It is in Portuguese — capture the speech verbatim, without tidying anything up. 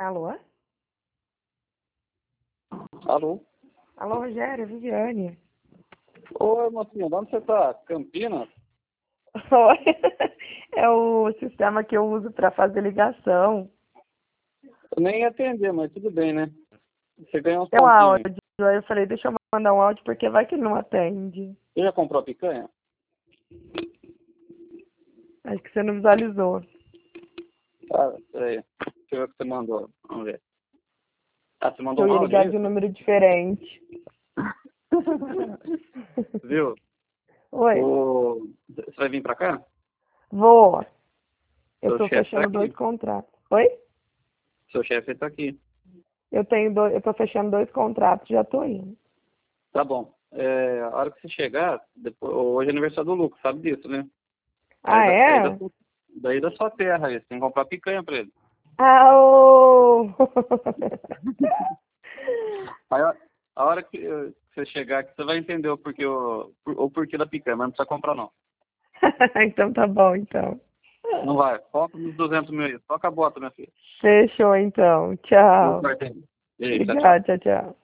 Alô? Alô? Alô, Rogério, Viviane. Oi, mocinha, de onde você tá? Campinas? Oi. É o sistema que eu uso para fazer ligação. Eu nem ia atender, mas tudo bem, né? Você ganhou uns É um pontinhos aí. áudio. Aí eu falei, deixa eu mandar um áudio porque vai que ele não atende. Você já comprou a picanha? Acho que você não visualizou. Ah, peraí. Deixa eu ver o que você mandou. Vamos ver. Ah, você Que mandou eu um ia áudio, ligar é de um isso? número diferente. Viu? Oi. O... Você vai vir pra cá? Vou. Eu Seu tô chefe tá fechando dois aqui. contratos. Oi? Seu chefe tá aqui. Eu tenho dois, eu tô fechando dois contratos, já tô indo. Tá bom. É, a hora que você chegar, depois... hoje é aniversário do Lucas, sabe disso, né? Aí, Ah, da- aí da, é? sua- daí da sua terra, aí, você tem que comprar picanha pra ele. Ah, ô! Aí, a a hora que eh, você chegar aqui, você vai entender o porquê, o, o porquê da picanha, mas não precisa comprar, não. Então tá bom, então. Não vai. Foca nos duzentos mil aí. Toca a bota, minha filha. Fechou, então. Boa Tchau. sorte aí. Beijo, tchau, tchau. Obrigada, tchau, tchau.